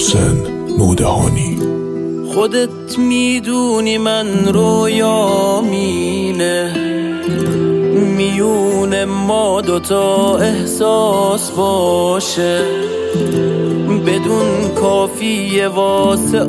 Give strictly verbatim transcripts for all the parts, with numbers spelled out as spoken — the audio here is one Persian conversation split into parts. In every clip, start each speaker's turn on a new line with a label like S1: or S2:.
S1: محسن نودهانی.
S2: خودت میدونی من رویامینه، میون ما دوتا احساس باشه، بدون کافیه واسه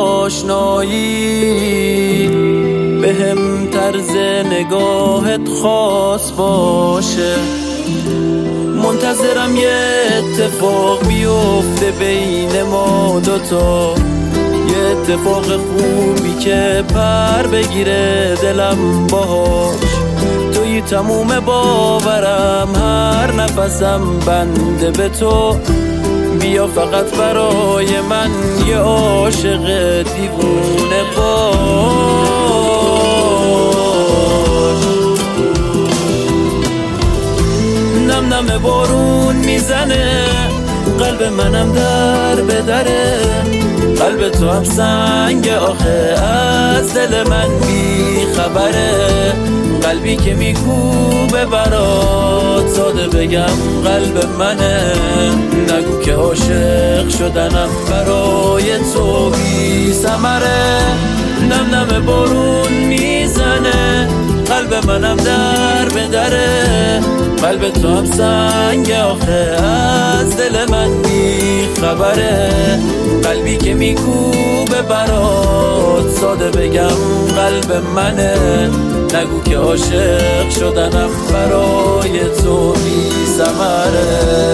S2: آشنایی، به هم طرز نگاهت خاص باشه. منتظرم یه اتفاق بیفته بین ما دوتا، یه اتفاق خوبی که پر بگیره دلم باهاش. توی تموم باورم، هر نفسم بنده به تو. بیا فقط برای من یه عاشق دیوونه باش. نم نم بارون میزنه، قلب منم در به دره. قلب تو هم سنگ آخه از دل من بی خبره. قلبی که میکوبه برات، ساده بگم قلب منه. نگو که عاشق شدنم برای تو بی ثمره. نم نم بارون میزنه، قلب منم در به دره. قلب تو هم سنگ آخه از دل من بی خبره. قلبی که میکوبه برات، ساده بگم قلب منه. نگو که عاشق شدنم برای تو بی ثمره.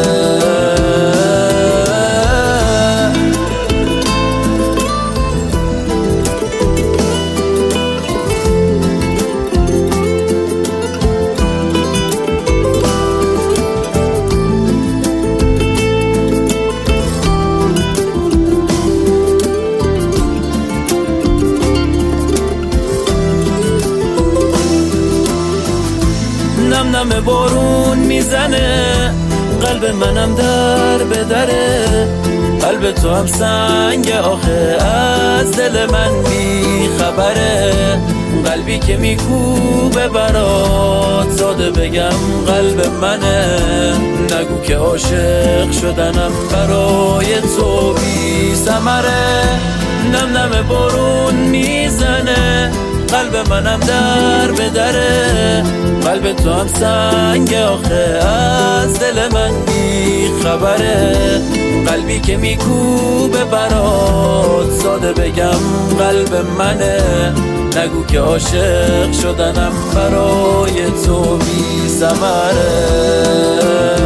S2: نم نم بارون میزنه، قلب منم در به دره. قلب تو هم سنگ آخه از دل من بی خبره. قلبی که میکوبه برات، ساده بگم قلب منه. نگو که عاشق شدنم برای تو بی ثمره. نم نم بارون میزنه، قلب منم در به دره. قلب تو هم سنگ آخه از دل من بی خبره. قلبی که میکوبه برات، ساده بگم قلب منه. نگو که عاشق شدنم برای تو بی ثمره.